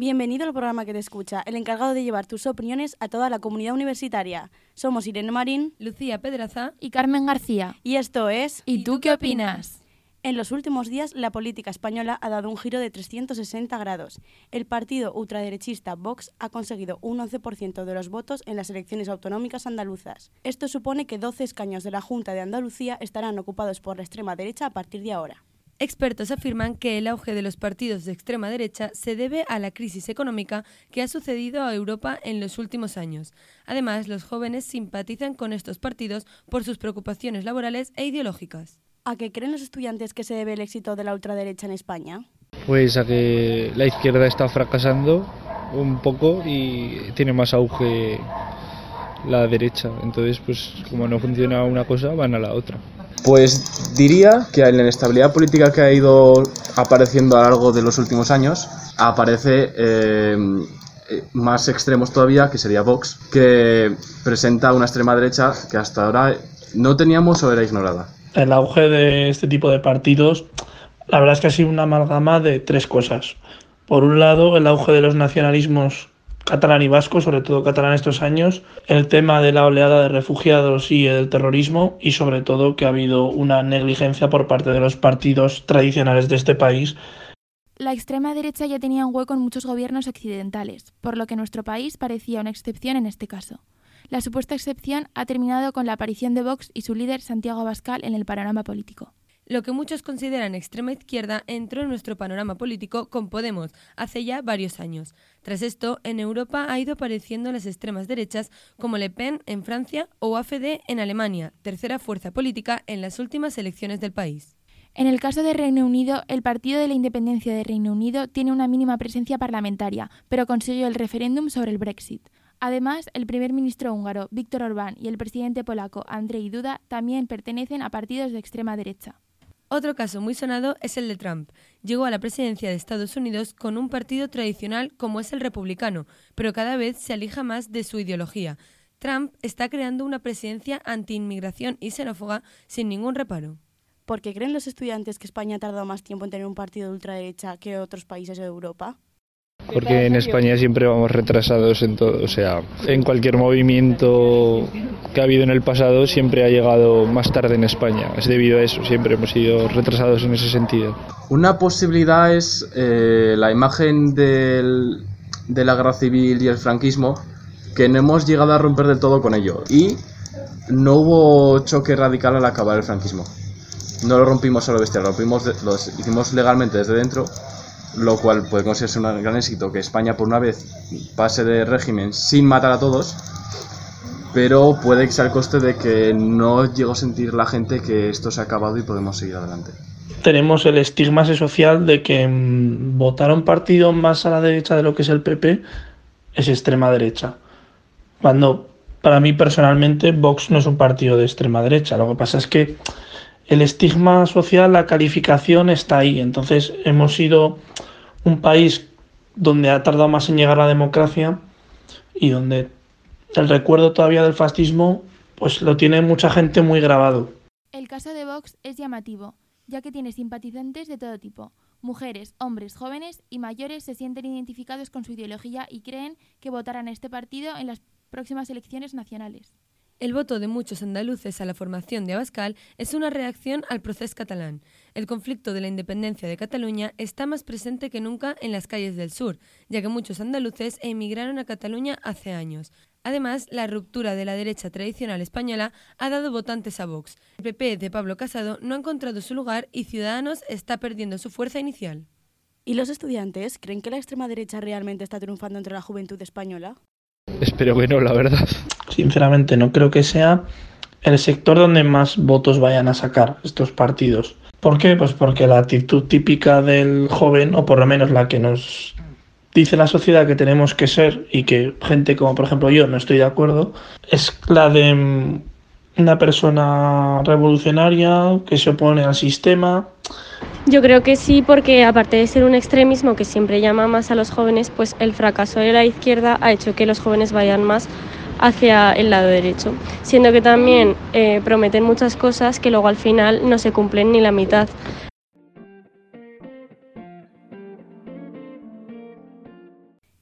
Bienvenido al programa que te escucha, el encargado de llevar tus opiniones a toda la comunidad universitaria. Somos Irene Marín, Lucía Pedraza y Carmen García. Y esto es... ¿Y tú qué opinas? En los últimos días, la política española ha dado un giro de 360 grados. El partido ultraderechista Vox ha conseguido un 11% de los votos en las elecciones autonómicas andaluzas. Esto supone que 12 escaños de la Junta de Andalucía estarán ocupados por la extrema derecha a partir de ahora. Expertos afirman que el auge de los partidos de extrema derecha se debe a la crisis económica que ha sucedido a Europa en los últimos años. Además, los jóvenes simpatizan con estos partidos por sus preocupaciones laborales e ideológicas. ¿A qué creen los estudiantes que se debe el éxito de la ultraderecha en España? Pues a que la izquierda está fracasando un poco y tiene más auge la derecha. Entonces, pues como no funciona una cosa, van a la otra. Pues diría que en la inestabilidad política que ha ido apareciendo a lo largo de los últimos años, aparece más extremos todavía, que sería Vox, que presenta una extrema derecha que hasta ahora no teníamos o era ignorada. El auge de este tipo de partidos, la verdad es que ha sido una amalgama de tres cosas. Por un lado, el auge de los nacionalismos catalán y vasco, sobre todo catalán estos años, el tema de la oleada de refugiados y el terrorismo, y sobre todo que ha habido una negligencia por parte de los partidos tradicionales de este país. La extrema derecha ya tenía un hueco en muchos gobiernos occidentales, por lo que nuestro país parecía una excepción en este caso. La supuesta excepción ha terminado con la aparición de Vox y su líder Santiago Abascal en el panorama político. Lo que muchos consideran extrema izquierda entró en nuestro panorama político con Podemos hace ya varios años. Tras esto, en Europa ha ido apareciendo las extremas derechas como Le Pen en Francia o AfD en Alemania, tercera fuerza política en las últimas elecciones del país. En el caso de Reino Unido, el Partido de la Independencia de Reino Unido tiene una mínima presencia parlamentaria, pero consiguió el referéndum sobre el Brexit. Además, el primer ministro húngaro, Viktor Orbán, y el presidente polaco, Andrzej Duda, también pertenecen a partidos de extrema derecha. Otro caso muy sonado es el de Trump. Llegó a la presidencia de Estados Unidos con un partido tradicional como es el republicano, pero cada vez se aleja más de su ideología. Trump está creando una presidencia anti-inmigración y xenófoba sin ningún reparo. ¿Por qué creen los estudiantes que España ha tardado más tiempo en tener un partido de ultraderecha que otros países de Europa? Porque en España siempre vamos retrasados en todo, o sea, en cualquier movimiento que ha habido en el pasado siempre ha llegado más tarde en España. Es debido a eso, siempre hemos sido retrasados en ese sentido. Una posibilidad es la imagen de la guerra civil y el franquismo, que no hemos llegado a romper del todo con ello. Y no hubo choque radical al acabar el franquismo. No lo rompimos a lo bestia, lo hicimos legalmente desde dentro, lo cual puede considerarse un gran éxito, que España por una vez pase de régimen sin matar a todos, pero puede que sea el coste de que no llego a sentir la gente que esto se ha acabado y podemos seguir adelante. Tenemos el estigma ese social de que votar a un partido más a la derecha de lo que es el PP es extrema derecha, cuando para mí personalmente Vox no es un partido de extrema derecha. Lo que pasa es que el estigma social, la calificación está ahí. Entonces hemos sido un país donde ha tardado más en llegar la democracia y donde el recuerdo todavía del fascismo pues lo tiene mucha gente muy grabado. El caso de Vox es llamativo, ya que tiene simpatizantes de todo tipo. Mujeres, hombres, jóvenes y mayores se sienten identificados con su ideología y creen que votarán a este partido en las próximas elecciones nacionales. El voto de muchos andaluces a la formación de Abascal es una reacción al procés catalán. El conflicto de la independencia de Cataluña está más presente que nunca en las calles del sur, ya que muchos andaluces emigraron a Cataluña hace años. Además, la ruptura de la derecha tradicional española ha dado votantes a Vox. El PP de Pablo Casado no ha encontrado su lugar y Ciudadanos está perdiendo su fuerza inicial. ¿Y los estudiantes creen que la extrema derecha realmente está triunfando entre la juventud española? Espero que no, la verdad. Sinceramente, no creo que sea el sector donde más votos vayan a sacar estos partidos. ¿Por qué? Pues porque la actitud típica del joven, o por lo menos la que nos dice la sociedad que tenemos que ser y que gente como por ejemplo yo no estoy de acuerdo, es la de una persona revolucionaria que se opone al sistema. Yo creo que sí, porque aparte de ser un extremismo que siempre llama más a los jóvenes, pues el fracaso de la izquierda ha hecho que los jóvenes vayan más hacia el lado derecho, siendo que también prometen muchas cosas que luego al final no se cumplen ni la mitad.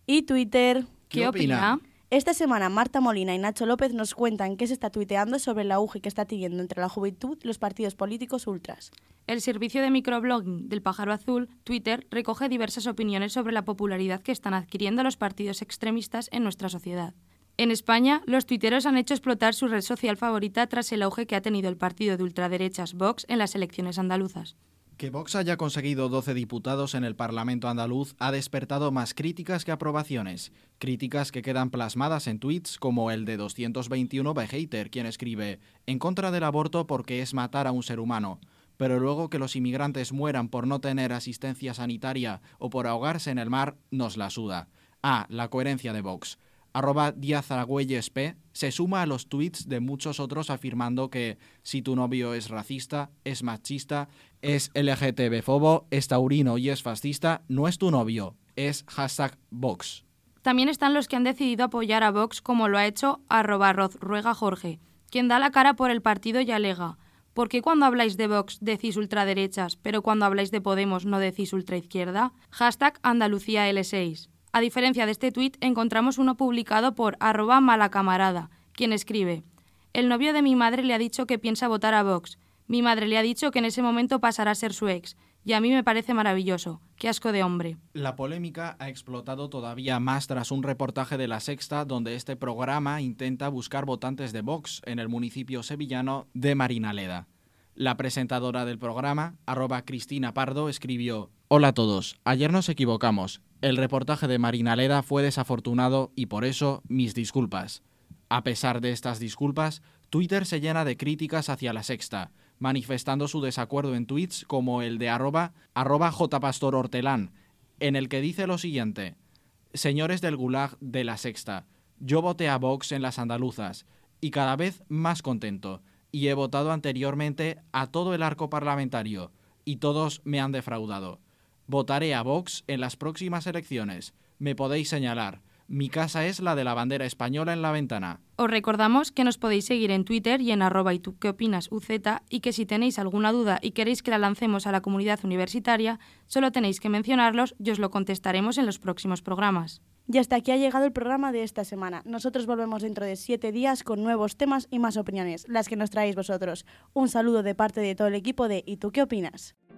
¿Y Twitter? ¿Qué opina? Esta semana Marta Molina y Nacho López nos cuentan qué se está tuiteando sobre el auge que está teniendo entre la juventud los partidos políticos ultras. El servicio de microblogging del Pájaro Azul, Twitter, recoge diversas opiniones sobre la popularidad que están adquiriendo los partidos extremistas en nuestra sociedad. En España, los tuiteros han hecho explotar su red social favorita tras el auge que ha tenido el partido de ultraderechas Vox en las elecciones andaluzas. Que Vox haya conseguido 12 diputados en el Parlamento andaluz ha despertado más críticas que aprobaciones. Críticas que quedan plasmadas en tweets como el de 221 Behater, quien escribe «En contra del aborto porque es matar a un ser humano». Pero luego que los inmigrantes mueran por no tener asistencia sanitaria o por ahogarse en el mar, nos la suda. La coherencia de Vox. @DiazArgüellesP se suma a los tweets de muchos otros afirmando que si tu novio es racista, es machista, es LGTB-fobo, es taurino y es fascista, no es tu novio, es #Vox. También están los que han decidido apoyar a Vox como lo ha hecho @RozRuegaJorge, quien da la cara por el partido y alega ¿por qué cuando habláis de Vox decís ultraderechas, pero cuando habláis de Podemos no decís ultraizquierda? #AndalucíaL6. A diferencia de este tuit, encontramos uno publicado por @malacamarada, quien escribe «El novio de mi madre le ha dicho que piensa votar a Vox. Mi madre le ha dicho que en ese momento pasará a ser su ex. Y a mí me parece maravilloso. Qué asco de hombre». La polémica ha explotado todavía más tras un reportaje de La Sexta donde este programa intenta buscar votantes de Vox en el municipio sevillano de Marinaleda. La presentadora del programa, @Cristina Pardo, escribió «Hola a todos, ayer nos equivocamos. El reportaje de Marinaleda fue desafortunado y por eso mis disculpas». A pesar de estas disculpas, Twitter se llena de críticas hacia La Sexta, manifestando su desacuerdo en tweets como el de @jpastorhortelán, en el que dice lo siguiente: «Señores del Gulag de La Sexta, yo voté a Vox en las andaluzas y cada vez más contento, y he votado anteriormente a todo el arco parlamentario, y todos me han defraudado. Votaré a Vox en las próximas elecciones. Me podéis señalar. Mi casa es la de la bandera española en la ventana». Os recordamos que nos podéis seguir en Twitter y en @YTuQueOpinasUZ y que si tenéis alguna duda y queréis que la lancemos a la comunidad universitaria, solo tenéis que mencionarlos y os lo contestaremos en los próximos programas. Y hasta aquí ha llegado el programa de esta semana. Nosotros volvemos dentro de 7 días con nuevos temas y más opiniones, las que nos traéis vosotros. Un saludo de parte de todo el equipo de ¿Y tú qué opinas?